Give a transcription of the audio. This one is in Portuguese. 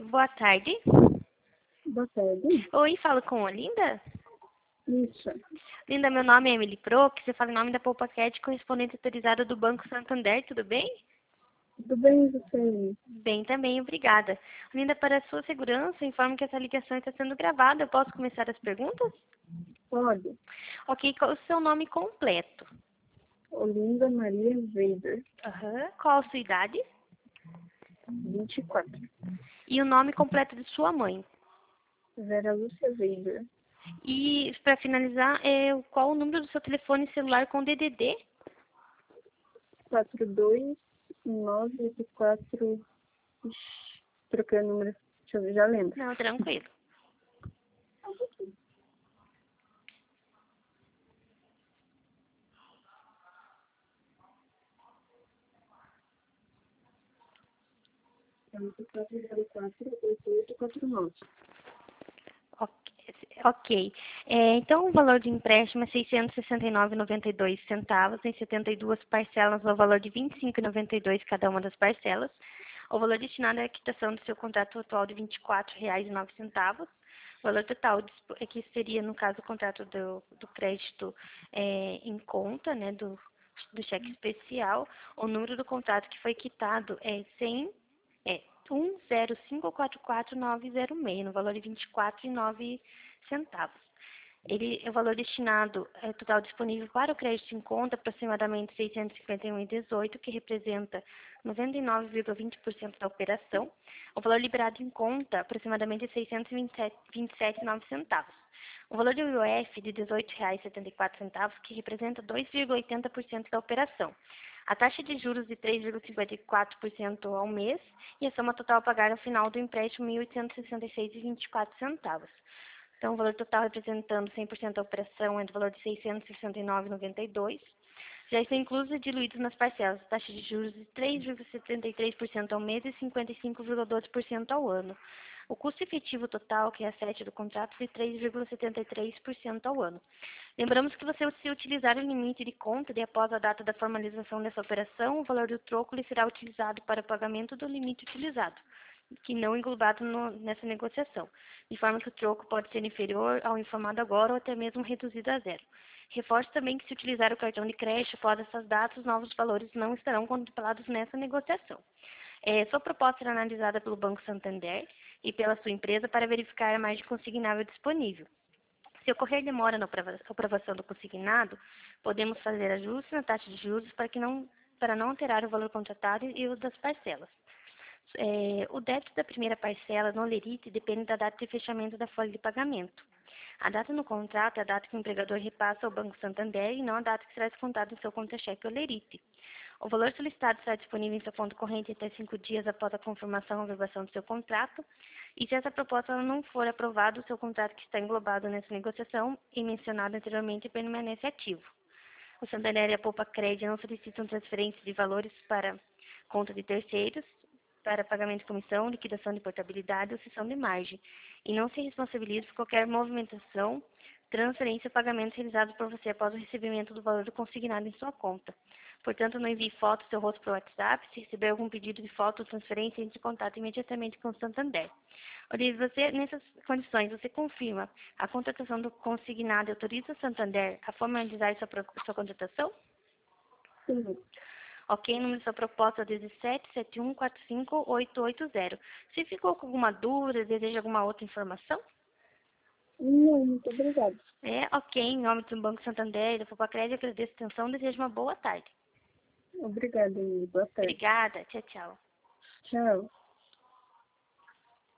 Boa tarde. Boa tarde. Oi, falo com a Linda? Isso. Linda, meu nome é Emily Pro, que você fala em nome da PoupaCred, correspondente autorizada do Banco Santander, tudo bem? Tudo bem, você? Bem também, obrigada. Linda, para a sua segurança, informo que essa ligação está sendo gravada. Eu posso começar as perguntas? Pode. Ok, qual é o seu nome completo? Olinda Maria Weider, Qual a sua idade? 24. E o nome completo de sua mãe? Vera Lúcia Weider, E, para finalizar, qual o número do seu telefone celular com DDD? 42984. Ixi, troquei o número. Deixa eu ver, já lembro. Não, tranquilo. É 404-8849. Ok. Então, o valor de empréstimo é R$ 669,92 em 72 parcelas, no valor de R$ 25,92 cada uma das parcelas. O valor destinado à quitação do seu contrato atual de R$ 24,09. O valor total que seria, no caso, o contrato do crédito em conta, né, do cheque especial. O número do contrato que foi quitado é 10544,906, no valor de R$ 24,09. O valor destinado total disponível para o crédito em conta, aproximadamente R$ 651,18, que representa 99,20% da operação. O valor liberado em conta, aproximadamente R$ 627,09. O valor do IOF de R$ 18,74, que representa 2,80% da operação. A taxa de juros de 3,54% ao mês e a soma total a pagar no final do empréstimo R$ 1.866,24. Então, o valor total representando 100% da operação é do valor de R$ 669,92. Já estão inclusos e diluídos nas parcelas, taxa de juros de 3,73% ao mês e 55,12% ao ano. O custo efetivo total, que é a 7 do contrato, de 3,73% ao ano. Lembramos que se utilizar o limite de conta de após a data da formalização dessa operação, o valor do troco lhe será utilizado para o pagamento do limite utilizado, que não englobado nessa negociação, de forma que o troco pode ser inferior ao informado agora ou até mesmo reduzido a zero. Reforço também que se utilizar o cartão de crédito após essas datas, os novos valores não estarão contemplados nessa negociação. Sua proposta será analisada pelo Banco Santander e pela sua empresa para verificar a margem consignável disponível. Se ocorrer demora na aprovação do consignado, podemos fazer ajustes na taxa de juros para não alterar o valor contratado e o das parcelas. O débito da primeira parcela no Lerite depende da data de fechamento da folha de pagamento. A data no contrato é a data que o empregador repassa ao Banco Santander e não a data que será descontada em seu conta-cheque ou Lerite. O valor solicitado será disponível em sua conta corrente até 5 dias após a confirmação ou aprovação do seu contrato. E se essa proposta não for aprovada, o seu contrato que está englobado nessa negociação e mencionado anteriormente permanece ativo. O Santander e a PoupaCred não solicitam transferência de valores para conta de terceiros, para pagamento de comissão, liquidação de portabilidade ou cessão de margem, e não se responsabiliza por qualquer movimentação, transferência ou pagamento realizado por você após o recebimento do valor consignado em sua conta. Portanto, não envie foto do seu rosto para o WhatsApp. Se receber algum pedido de foto ou transferência, entre em contato imediatamente com o Santander. Olívia, nessas condições, você confirma a contratação do consignado e autoriza o Santander a formalizar sua contratação? Sim. Ok, número de sua proposta é 1771458880. Se ficou com alguma dúvida, deseja alguma outra informação? Não, muito obrigada. Ok, em nome do Banco Santander e da PoupaCred, agradeço a atenção e desejo uma boa tarde. Obrigada, Emily. Boa tarde. Obrigada, tchau, tchau. Tchau.